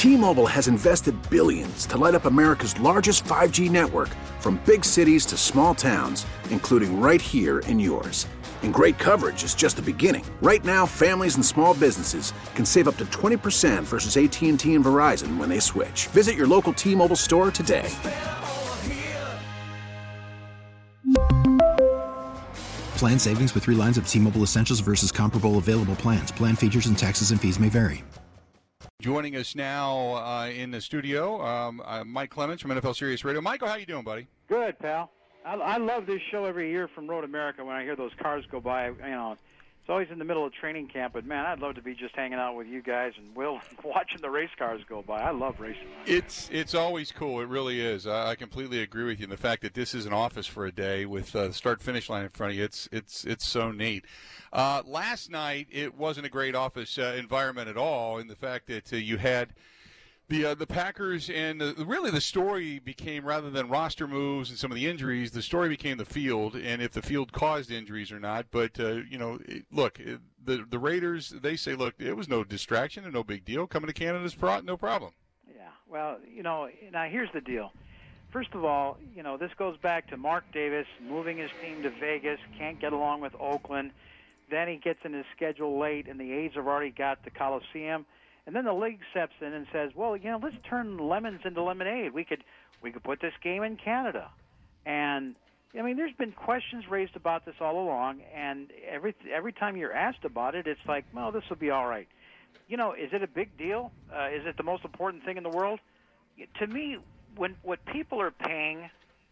T-Mobile has invested billions to light up America's largest 5G network, from big cities to small towns, including right here in yours. And great coverage is just the beginning. Right now, families and small businesses can save up to 20% versus AT&T and Verizon when they switch. Visit your local T-Mobile store today. Plan savings with 3 lines of T-Mobile Essentials versus comparable available plans. Plan features and taxes and fees may vary. Joining us now in the studio, Mike Clemens from NFL Sirius Radio. Michael, how you doing, buddy? Good, pal. I love this show every year from Road America when I hear those cars go by. It's always in the middle of training camp, but, man, I'd love to be just hanging out with you guys and Will watching the race cars go by. I love racing. It's always cool. It really is. I completely agree with you. And the fact that this is an office for a day with the start-finish line in front of you, it's so neat. Last night, it wasn't a great office environment at all in the fact that you had the Packers, and really the story became, rather than roster moves and some of the injuries, the story became the field and if the field caused injuries or not. But, look, the Raiders, they say, look, it was no distraction and no big deal. Coming to Canada is no problem. Yeah, well, now here's the deal. First of all, this goes back to Mark Davis moving his team to Vegas, can't get along with Oakland. Then he gets in his schedule late, and the A's have already got the Coliseum. And then the league steps in and says, well, let's turn lemons into lemonade. We could put this game in Canada. And, there's been questions raised about this all along, and every time you're asked about it, it's like, well, this will be all right. Is it a big deal? Is it the most important thing in the world? To me, what people are paying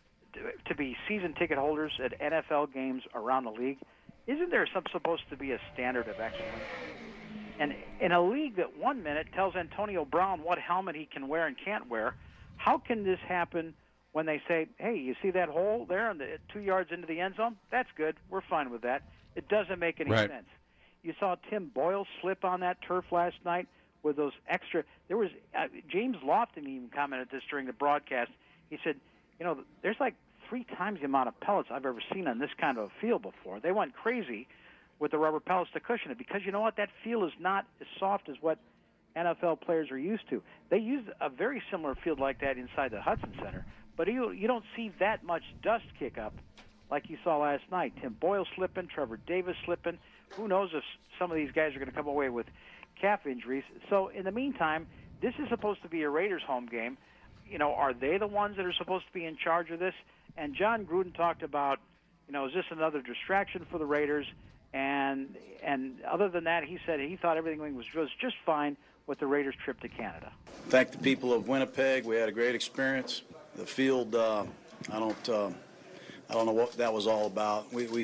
to be season ticket holders at NFL games around the league, isn't there supposed to be a standard of excellence? And in a league that 1 minute tells Antonio Brown what helmet he can wear and can't wear, how can this happen when they say, hey, you see that hole there 2 yards into the end zone? That's good. We're fine with that. It doesn't make any sense. You saw Tim Boyle slip on that turf last night with those extra. There was James Lofton even commented this during the broadcast. He said, there's like 3 times the amount of pellets I've ever seen on this kind of a field before. They went crazy with the rubber pellets to cushion it, because you know what? That field is not as soft as what NFL players are used to. They use a very similar field like that inside the Hudson Center, but you don't see that much dust kick up like you saw last night. Tim Boyle slipping, Trevor Davis slipping. Who knows if some of these guys are going to come away with calf injuries. So in the meantime, this is supposed to be a Raiders home game. Are they the ones that are supposed to be in charge of this? And John Gruden talked about, is this another distraction for the Raiders? And other than that, he said he thought everything was just fine with the Raiders' trip to Canada. Thank the people of Winnipeg. We had a great experience. The field, I don't know what that was all about.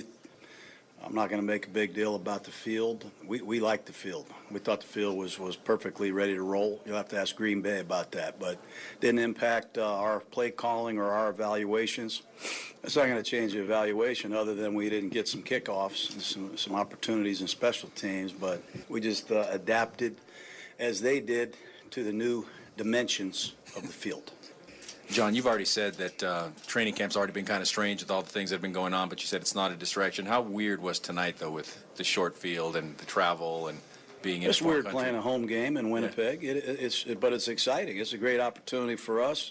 I'm not going to make a big deal about the field. We liked the field. We thought the field was perfectly ready to roll. You'll have to ask Green Bay about that, but didn't impact our play calling or our evaluations. It's not going to change the evaluation other than we didn't get some kickoffs and some opportunities in special teams, but we just adapted as they did to the new dimensions of the field. John, you've already said that training camp's already been kind of strange with all the things that have been going on, but you said it's not a distraction. How weird was tonight, though, with the short field and the travel and being in a small country? It's weird playing a home game in Winnipeg, but it's exciting. It's a great opportunity for us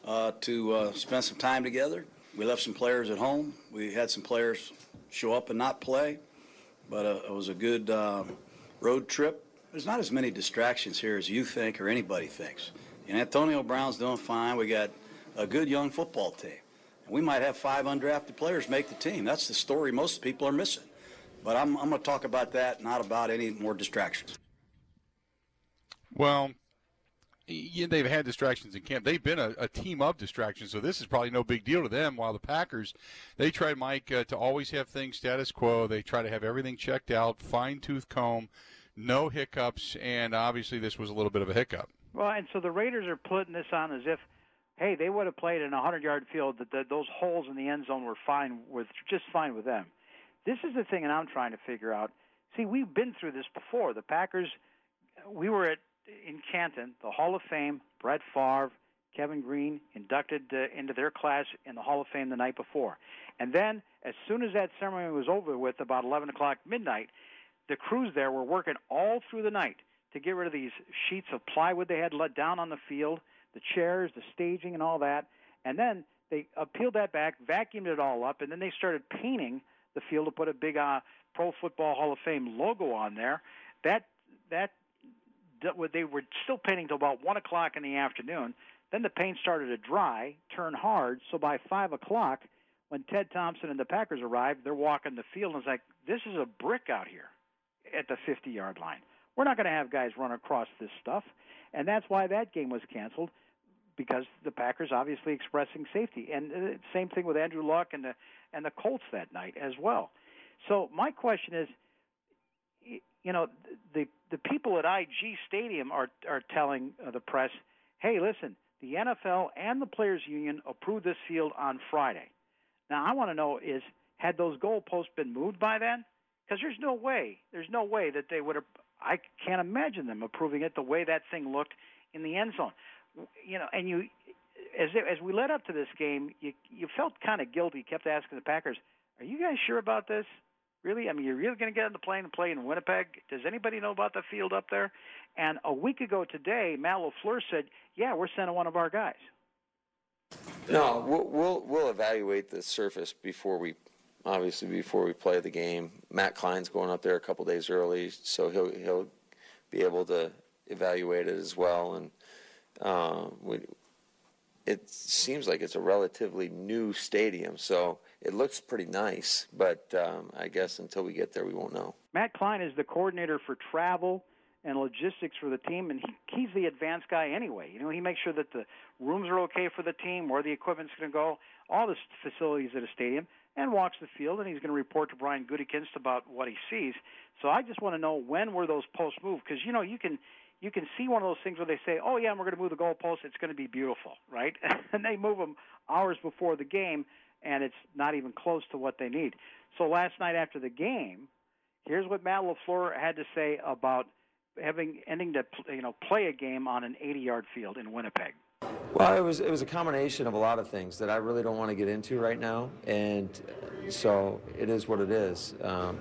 to spend some time together. We left some players at home. We had some players show up and not play, but it was a good road trip. There's not as many distractions here as you think or anybody thinks. And Antonio Brown's doing fine. We got a good young football team. And we might have 5 undrafted players make the team. That's the story most people are missing. But I'm going to talk about that, not about any more distractions. Well, they've had distractions in camp. They've been a team of distractions, so this is probably no big deal to them. While the Packers, they try, Mike, to always have things status quo. They try to have everything checked out, fine-tooth comb, no hiccups, and obviously this was a little bit of a hiccup. Well, and so the Raiders are putting this on as if, hey, they would have played in a 100-yard field, that those holes in the end zone were just fine with them. This is the thing that I'm trying to figure out. See, we've been through this before. The Packers, we were in Canton, the Hall of Fame, Brett Favre, Kevin Green inducted into their class in the Hall of Fame the night before. And then as soon as that ceremony was over with, about 11 o'clock midnight, the crews there were working all through the night to get rid of these sheets of plywood they had let down on the field, the chairs, the staging, and all that. And then they peeled that back, vacuumed it all up, and then they started painting the field to put a big Pro Football Hall of Fame logo on there. They were still painting till about 1 o'clock in the afternoon. Then the paint started to dry, turn hard, so by 5 o'clock, when Ted Thompson and the Packers arrived, they're walking the field, and it's like, this is a brick out here at the 50-yard line. We're not going to have guys run across this stuff, and that's why that game was canceled, because the Packers obviously expressing safety. And same thing with Andrew Luck and the Colts that night as well. So my question is, the people at IG Stadium are telling the press, hey, listen, the NFL and the Players Union approved this field on Friday. Now, I want to know had those goalposts been moved by then? Because there's no way that they would have. I can't imagine them approving it the way that thing looked in the end zone. And as we led up to this game, you felt kind of guilty. You kept asking the Packers, are you guys sure about this? Really? I mean, you're really going to get on the plane and play in Winnipeg? Does anybody know about the field up there? And a week ago today, Matt LaFleur said, yeah, we're sending one of our guys. No, we'll evaluate the surface before we play the game. Matt Klein's going up there a couple days early, so he'll be able to evaluate it as well. And it seems like it's a relatively new stadium, so it looks pretty nice. But I guess until we get there, we won't know. Matt Klein is the coordinator for travel and logistics for the team, and he's the advanced guy anyway. He makes sure that the rooms are okay for the team, where the equipment's going to go, all the facilities at a stadium, and walks the field, and he's going to report to Brian Gutekunst about what he sees. So I just want to know, when were those posts moved? Because, you can see one of those things where they say, oh, yeah, we're going to move the goalposts, it's going to be beautiful, right? And they move them hours before the game, and it's not even close to what they need. So last night after the game, here's what Matt LaFleur had to say about ending to play a game on an 80-yard field in Winnipeg. Well, it was a combination of a lot of things that I really don't want to get into right now, and so it is what it is.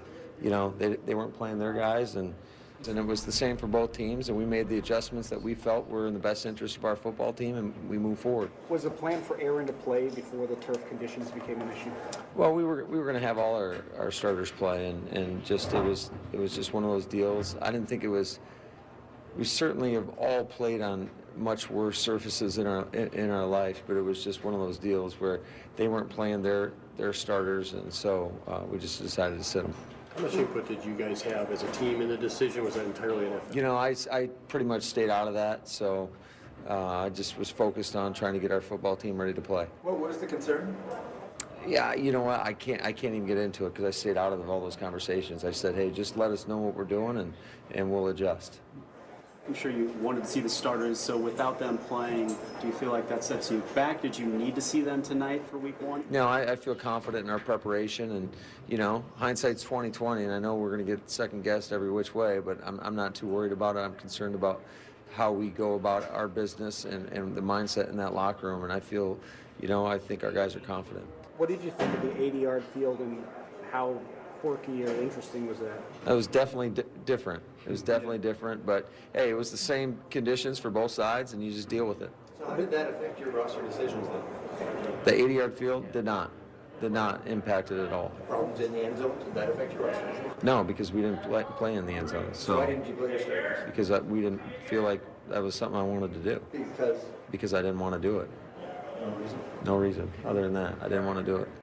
They weren't playing their guys, and it was the same for both teams, and we made the adjustments that we felt were in the best interest of our football team, and we moved forward. Was the plan for Aaron to play before the turf conditions became an issue? Well, we were going to have all our starters play, and just it was just one of those deals. I didn't think it was. We certainly have all played on much worse surfaces in our life, but it was just one of those deals where they weren't playing their starters, and so we just decided to sit them. How much input did you guys have as a team in the decision? Was that entirely an effort? I pretty much stayed out of that, so I just was focused on trying to get our football team ready to play. Well, what is the concern? Yeah, you know what? I can't even get into it because I stayed out of all those conversations. I said, hey, just let us know what we're doing, and we'll adjust. I'm sure you wanted to see the starters, so without them playing, do you feel like that sets you back? Did you need to see them tonight for week one? No, I feel confident in our preparation, and, hindsight's 20/20, and I know we're going to get second-guessed every which way, but I'm not too worried about it. I'm concerned about how we go about our business and the mindset in that locker room, and I feel, I think our guys are confident. What did you think of the 80-yard field, and how quirky or interesting was that? It was definitely different. It was definitely different, but hey, it was the same conditions for both sides, and you just deal with it. So how did that affect your roster decisions then? The 80-yard field did not impact it at all. Problems in the end zone, did that affect your roster? No, because we didn't play in the end zone. So why didn't you play your starters? Because we didn't feel like that was something I wanted to do. Because I didn't want to do it. No reason? No reason other than that. I didn't want to do it.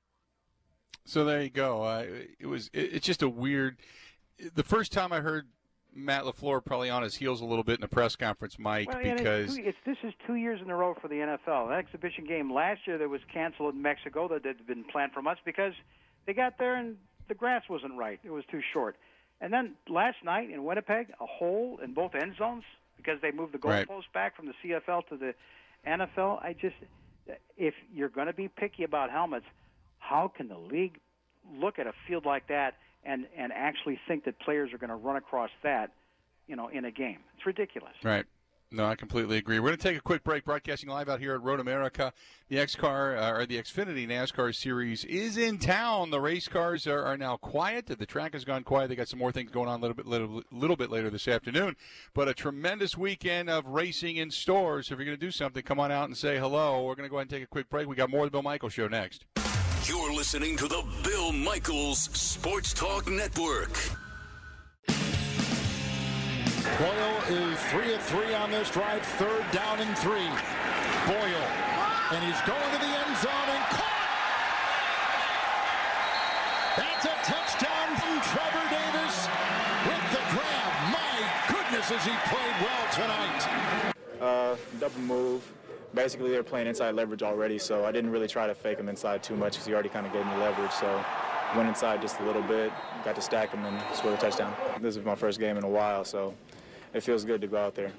So there you go. It's just a weird. The first time I heard Matt LaFleur probably on his heels a little bit in the press conference, Mike, because this is 2 years in a row for the NFL. An exhibition game last year that was canceled in Mexico that had been planned for months because they got there and the grass wasn't right. It was too short. And then last night in Winnipeg, a hole in both end zones because they moved the goalpost back from the CFL to the NFL. If you're going to be picky about helmets, how can the league look at a field like that and actually think that players are going to run across that, in a game? It's ridiculous. Right. No, I completely agree. We're going to take a quick break. Broadcasting live out here at Road America. The the Xfinity NASCAR Series is in town. The race cars are now quiet. The track has gone quiet. They got some more things going on a little bit later this afternoon. But a tremendous weekend of racing in stores. So if you're going to do something, come on out and say hello. We're going to go ahead and take a quick break. We got more of the Bill Michaels Show next. You're listening to the Bill Michaels Sports Talk Network. Boyle is 3 of 3 on this drive, 3rd down and 3. Boyle, and he's going to the end zone and caught! That's a touchdown from Trevor Davis with the grab. My goodness, has he played well tonight. Double move. Basically, they're playing inside leverage already, so I didn't really try to fake him inside too much because he already kind of gave me leverage, so went inside just a little bit, got to stack him and scored a touchdown. This is my first game in a while, so it feels good to go out there.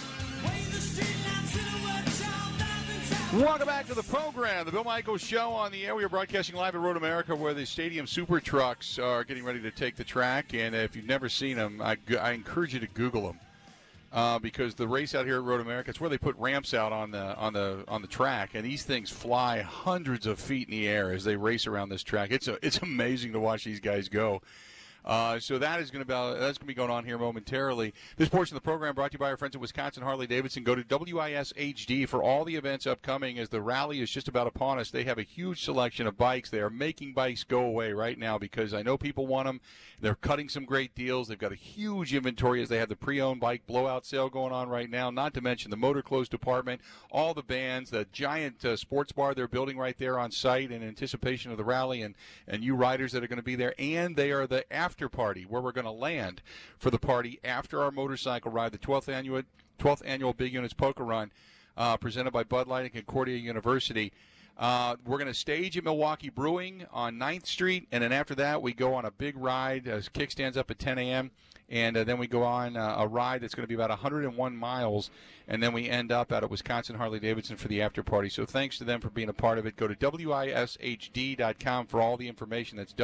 Welcome back to the program, the Bill Michaels Show on the air. We are broadcasting live at Road America where the Stadium Super Trucks are getting ready to take the track, and if you've never seen them, I encourage you to Google them. Because the race out here at Road America, it's where they put ramps out on the track, and these things fly hundreds of feet in the air as they race around this track. It's amazing to watch these guys go. So that's going to be going on here momentarily. This portion of the program brought to you by our friends at Wisconsin Harley-Davidson. Go to WIS HD for all the events upcoming as the rally is just about upon us. They have a huge selection of bikes. They are making bikes go away right now because I know people want them. They're cutting some great deals. They've got a huge inventory as they have the pre-owned bike blowout sale going on right now, not to mention the motor clothes department, all the bands, the giant sports bar they're building right there on site in anticipation of the rally and you riders that are going to be there. And they are the after party where we're going to land for the party after our motorcycle ride, the 12th annual Big Units Poker Run presented by Bud Light and Concordia University. We're going to stage at Milwaukee Brewing on 9th Street, and then after that we go on a big ride. Kickstands up at 10 a.m., and then we go on a ride that's going to be about 101 miles, and then we end up out at Wisconsin Harley-Davidson for the after party. So thanks to them for being a part of it. Go to WISHD.com for all the information. That's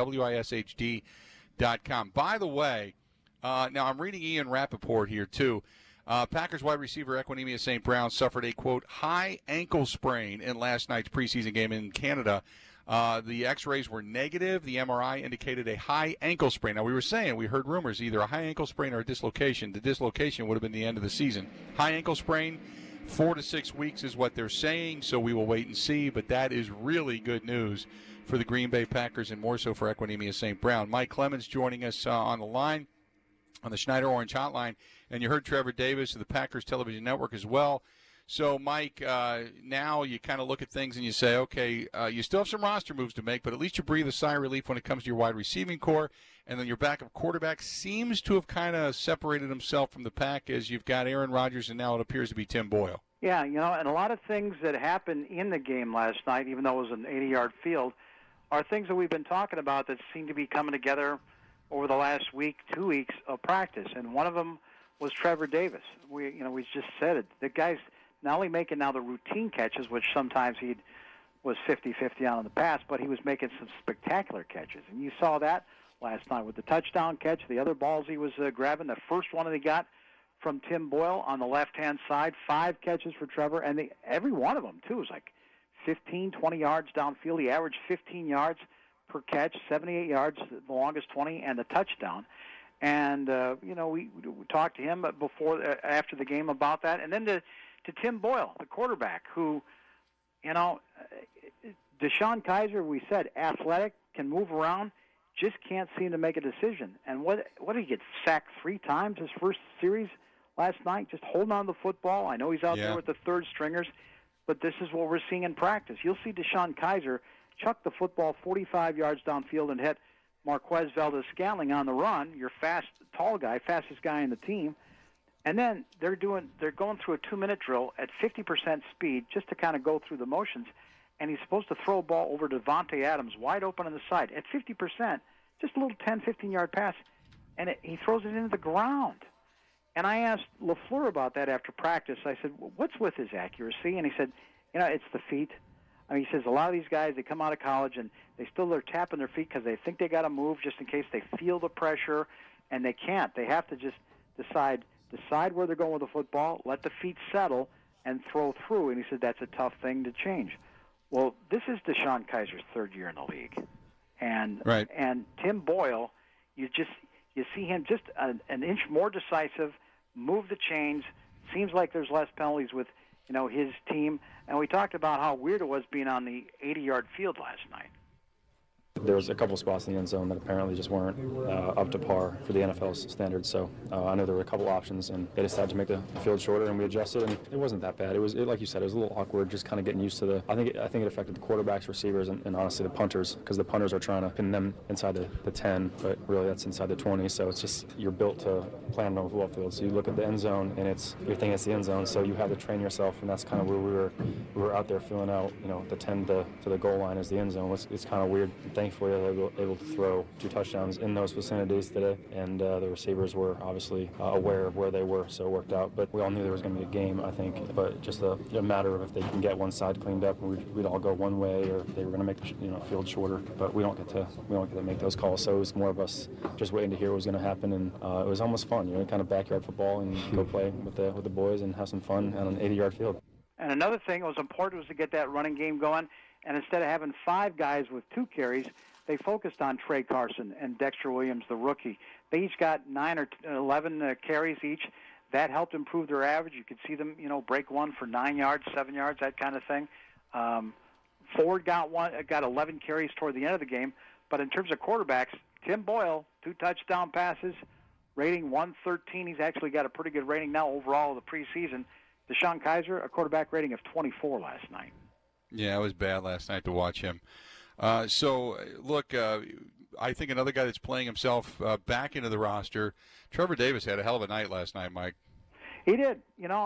WISHD.com. By the way, now I'm reading Ian Rappaport here too. Packers wide receiver Equanimeous St. Brown suffered a, quote, high ankle sprain in last night's preseason game in Canada. The x-rays were negative. The MRI indicated a high ankle sprain. Now, we heard rumors, either a high ankle sprain or a dislocation. The dislocation would have been the end of the season. High ankle sprain, 4 to 6 weeks is what they're saying, so we will wait and see. But that is really good news for the Green Bay Packers and more so for Equanimeous St. Brown. Mike Clemens joining us on the line on the Schneider Orange Hotline. And you heard Trevor Davis of the Packers Television Network as well. So, Mike, now you kind of look at things and you say, okay, you still have some roster moves to make, but at least you breathe a sigh of relief when it comes to your wide receiving core. And then your backup quarterback seems to have kind of separated himself from the pack as you've got Aaron Rodgers, and now it appears to be Tim Boyle. Yeah, and a lot of things that happened in the game last night, even though it was an 80-yard field, are things that we've been talking about that seem to be coming together over the last week, 2 weeks of practice. And one of them was Trevor Davis. We just said it. The guy's not only making now the routine catches, which sometimes he was 50-50 on in the past, but he was making some spectacular catches. And you saw that last night with the touchdown catch, the other balls he was grabbing, the first one that he got from Tim Boyle on the left-hand side, 5 catches for Trevor, and every one of them, too, was like 15, 20 yards downfield. He averaged 15 yards per catch, 78 yards, the longest 20, and the touchdown. And, we talked to him after the game about that. And then to Tim Boyle, the quarterback, who, Deshaun Kaiser, we said, athletic, can move around, just can't seem to make a decision. And what did he get, sacked 3 times his first series last night, just holding on to the football? I know he's out there with the third stringers, but this is what we're seeing in practice. You'll see Deshaun Kaiser chuck the football 45 yards downfield and hit Marquez Valdes-Scantling on the run, your fast, tall guy, fastest guy in the team. And then they're going through a 2-minute drill at 50% speed just to kind of go through the motions. And he's supposed to throw a ball over to Devontae Adams, wide open on the side. At 50%, just a little 10, 15-yard pass, and he throws it into the ground. And I asked LaFleur about that after practice. I said, what's with his accuracy? And he said, it's the feet. I mean, he says a lot of these guys, they come out of college and they're tapping their feet because they think they got to move just in case they feel the pressure, and they can't. They have to just decide decide where they're going with the football, let the feet settle, and throw through. And he said that's a tough thing to change. Well, this is DeShone Kizer's third year in the league. And Tim Boyle, you see him just an inch more decisive, move the chains. Seems like there's less penalties with his team. And we talked about how weird it was being on the 80-yard field last night. There was a couple spots in the end zone that apparently just weren't up to par for the NFL's standards. So I know there were a couple options, and they decided to make the field shorter, and we adjusted, and it wasn't that bad. It was, like you said, it was a little awkward, just kind of getting used to the. I think it affected the quarterbacks, receivers, and honestly the punters, because the punters are trying to pin them inside the 10, but really that's inside the 20. So it's just you're built to play on a football field. So you look at the end zone, and you're thinking it's the end zone. So you have to train yourself, and that's kind of where we were out there filling out. The 10 to the goal line is the end zone. It's kind of weird. Thankfully, they were able to throw 2 touchdowns in those vicinities today, and the receivers were obviously aware of where they were, so it worked out. But we all knew there was going to be a game, I think, but just a matter of if they can get one side cleaned up, we'd all go one way, or they were going to make the field shorter. But we don't get to make those calls, so it was more of us just waiting to hear what was going to happen, and it was almost fun, kind of backyard football, and go play with the boys and have some fun on an 80-yard field. And another thing that was important was to get that running game going, and instead of having 5 guys with 2 carries, they focused on Trey Carson and Dexter Williams, the rookie. They each got 9 or 11 carries each. That helped improve their average. You could see them, break one for 9 yards, 7 yards, that kind of thing. Ford got 11 carries toward the end of the game. But in terms of quarterbacks, Tim Boyle, 2 touchdown passes, rating 113. He's actually got a pretty good rating now overall of the preseason. DeShone Kizer, a quarterback rating of 24 last night. Yeah, it was bad last night to watch him. Look, I think another guy that's playing himself back into the roster, Trevor Davis had a hell of a night last night, Mike. He did.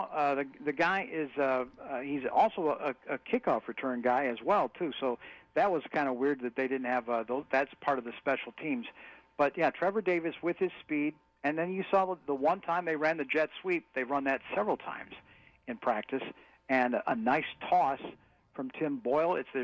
The guy is he's also a kickoff return guy as well, too. So that was kind of weird that they didn't have that's part of the special teams. But, yeah, Trevor Davis with his speed. And then you saw the one time they ran the jet sweep. They run that several times in practice. And a nice toss from Tim Boyle. It's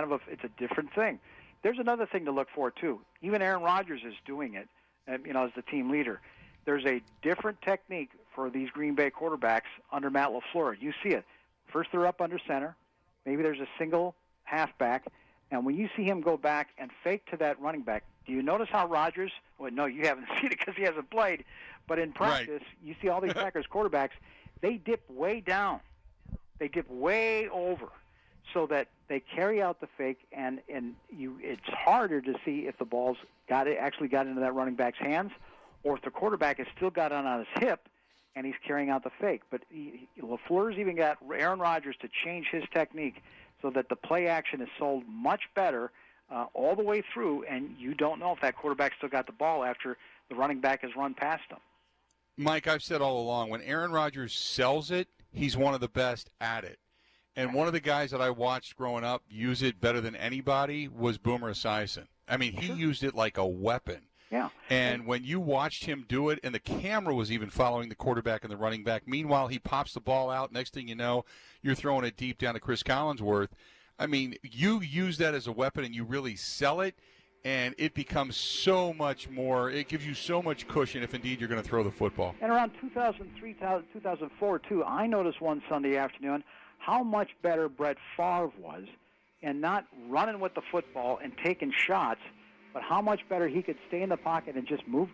a different thing. There's another thing to look for too. Even Aaron Rodgers is doing it, as the team leader. There's a different technique for these Green Bay quarterbacks under Matt LaFleur. You see it. First they're up under center. Maybe there's a single halfback, and when you see him go back and fake to that running back, do you notice how Rodgers? Well, no, you haven't seen it because he hasn't played. But in practice, you see all these Packers quarterbacks. They dip way down. They dip way over, so that they carry out the fake, and it's harder to see if the ball's actually got into that running back's hands, or if the quarterback has still got it on his hip, and he's carrying out the fake. But LaFleur's even got Aaron Rodgers to change his technique so that the play action is sold much better all the way through, and you don't know if that quarterback still got the ball after the running back has run past him. Mike, I've said all along, when Aaron Rodgers sells it, he's one of the best at it. And one of the guys that I watched growing up use it better than anybody was Boomer Esiason. I mean, he used it like a weapon. Yeah. And when you watched him do it, and the camera was even following the quarterback and the running back, meanwhile he pops the ball out, next thing you know, you're throwing it deep down to Chris Collinsworth. I mean, you use that as a weapon and you really sell it, and it becomes so much more, it gives you so much cushion if indeed you're going to throw the football. And around 2003, 2004, too, I noticed one Sunday afternoon how much better Brett Favre was in not running with the football and taking shots, but how much better he could stay in the pocket and just move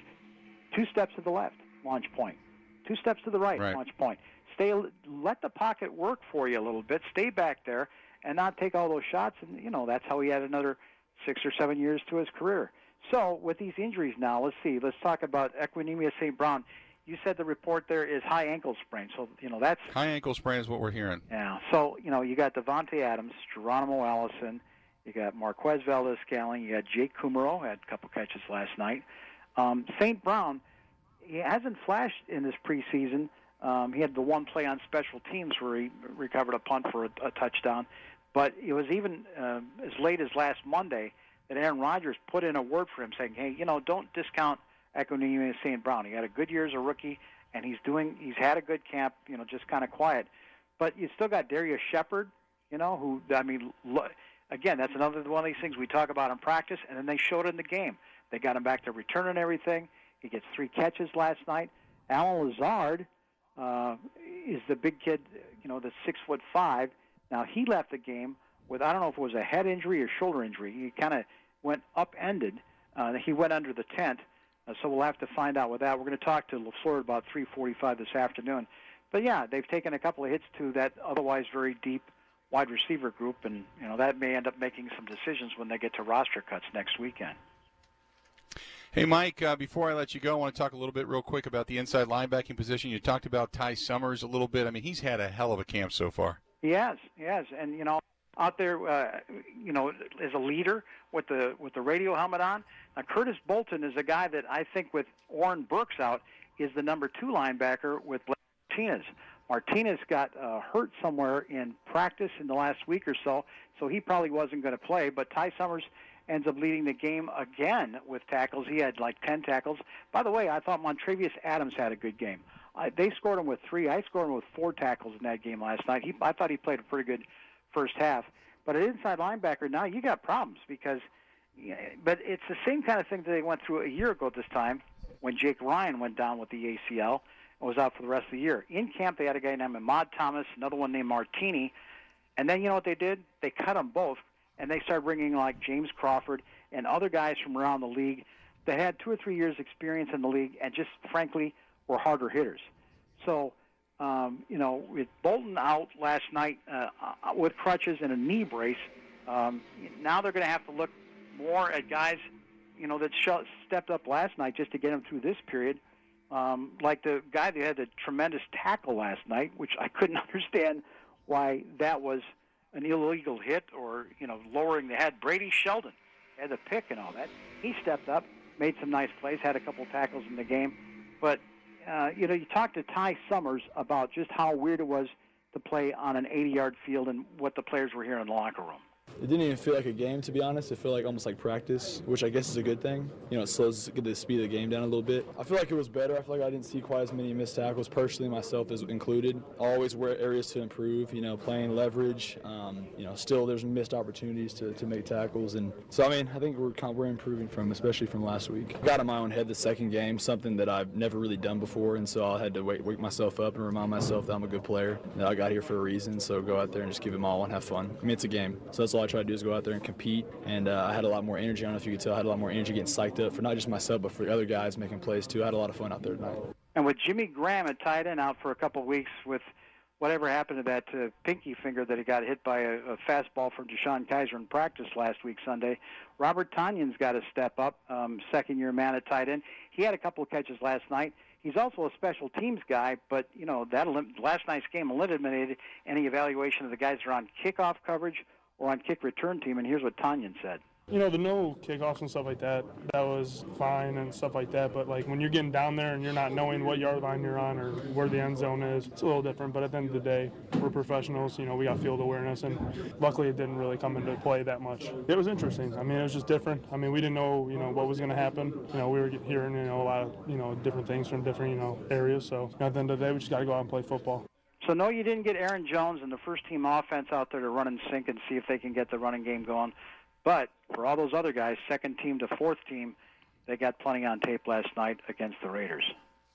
2 steps to the left, launch point, 2 steps to the right, launch point. Let the pocket work for you a little bit, stay back there, and not take all those shots. And, that's how he had another 6 or 7 years to his career. So with these injuries now, let's talk about Equanimeous St. Brown. You said the report there is high ankle sprain. So, that's... High ankle sprain is what we're hearing. Yeah. So, you got Devontae Adams, Geronimo Allison, you got Marquez Valdes-Scantling, you got Jake Kumaro, had a couple catches last night. St. Brown, he hasn't flashed in this preseason. He had the one play on special teams where he recovered a punt for a touchdown. But it was even as late as last Monday that Aaron Rodgers put in a word for him saying, hey, don't discount Equanimeous St. Brown. He had a good year as a rookie, and he's had a good camp, just kind of quiet. But you still got Darius Shepard, who, again, that's another one of these things we talk about in practice, and then they showed it in the game. They got him back to return and everything. He gets 3 catches last night. Alan Lazard is the big kid, that's 6'5". Now, he left the game with, I don't know if it was a head injury or shoulder injury. He kind of went upended. He went under the tent, so we'll have to find out with that. We're going to talk to LaFleur about 3:45 this afternoon. But, yeah, they've taken a couple of hits to that otherwise very deep wide receiver group, and that may end up making some decisions when they get to roster cuts next weekend. Hey, Mike, before I let you go, I want to talk a little bit real quick about the inside linebacking position. You talked about Ty Summers a little bit. I mean, he's had a hell of a camp so far. He has. And, out there, as a leader with the radio helmet on. Now, Curtis Bolton is a guy that I think with Oren Burks out is the number 2 linebacker with Blake Martinez. Martinez got hurt somewhere in practice in the last week or so he probably wasn't going to play. But Ty Summers ends up leading the game again with tackles. He had like 10 tackles. By the way, I thought Montravius Adams had a good game. They scored him with 3. I scored him with 4 tackles in that game last night. I thought he played a pretty good first half. But at inside linebacker, now you got problems because but it's the same kind of thing that they went through a year ago this time when Jake Ryan went down with the ACL and was out for the rest of the year. In camp, they had a guy named Ahmad Thomas, another one named Martini, and then you know what they did? They cut them both, and they started bringing like James Crawford and other guys from around the league that had 2 or 3 years experience in the league and just, frankly, were harder hitters. So, with Bolton out last night with crutches and a knee brace, now they're going to have to look more at guys, that stepped up last night just to get them through this period, like the guy that had the tremendous tackle last night, which I couldn't understand why that was an illegal hit or, lowering the head. Brady Sheldon had the pick and all that. He stepped up, made some nice plays, had a couple tackles in the game. But, you talked to Ty Summers about just how weird it was to play on an 80-yard field and what the players were hearing in the locker room. It didn't even feel like a game, to be honest. It felt like almost like practice, which I guess is a good thing. It slows the speed of the game down a little bit. I feel like it was better. I feel like I didn't see quite as many missed tackles, personally, myself as included. Always were areas to improve, playing leverage. Still there's missed opportunities to make tackles. And so, I think we're improving especially from last week. I got in my own head the second game, something that I've never really done before, and so I had to wake myself up and remind myself that I'm a good player, that I got here for a reason, so go out there and just give them all and have fun. It's a game, so that's all I try to do is go out there and compete, and I had a lot more energy. I don't know if you could tell, I had a lot more energy getting psyched up for not just myself, but for the other guys making plays too. I had a lot of fun out there tonight. And with Jimmy Graham at tight end out for a couple of weeks with whatever happened to that pinky finger that he got hit by a fastball from Deshaun Kaiser in practice last week Sunday, Robert Tonyan's got to step up, second-year man at tight end. He had a couple of catches last night. He's also a special teams guy, but, last night's game eliminated any evaluation of the guys that are on kickoff coverage or on kick return team, and here's what Tonyan said. The no kickoffs and stuff like that was fine and stuff like that, but when you're getting down there and you're not knowing what yard line you're on or where the end zone is, it's a little different. But at the end of the day, we're professionals, we got field awareness, and luckily it didn't really come into play that much. It was interesting. It was just different. We didn't know, what was going to happen. We were hearing, a lot of, different things from different, areas. So at the end of the day, we just got to go out and play football. So, no, you didn't get Aaron Jones and the first-team offense out there to run and sink and see if they can get the running game going. But for all those other guys, second team to fourth team, they got plenty on tape last night against the Raiders.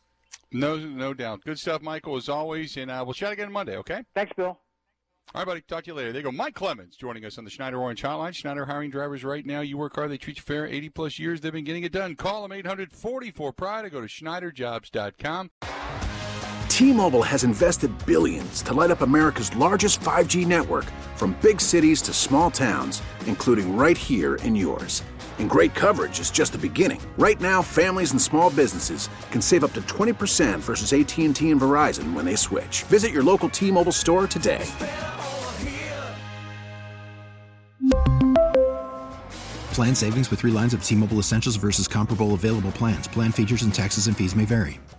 No doubt. Good stuff, Michael, as always, and we'll chat again Monday, okay? Thanks, Bill. All right, buddy. Talk to you later. There you go. Mike Clemens joining us on the Schneider Orange Hotline. Schneider hiring drivers right now. You work hard. They treat you fair. 80-plus years. They've been getting it done. Call them 800-44-PRIDE or go to SchneiderJobs.com. T-Mobile has invested billions to light up America's largest 5G network, from big cities to small towns, including right here in yours. And great coverage is just the beginning. Right now, families and small businesses can save up to 20% versus AT&T and Verizon when they switch. Visit your local T-Mobile store today. Plan savings with 3 lines of T-Mobile Essentials versus comparable available plans. Plan features and taxes and fees may vary.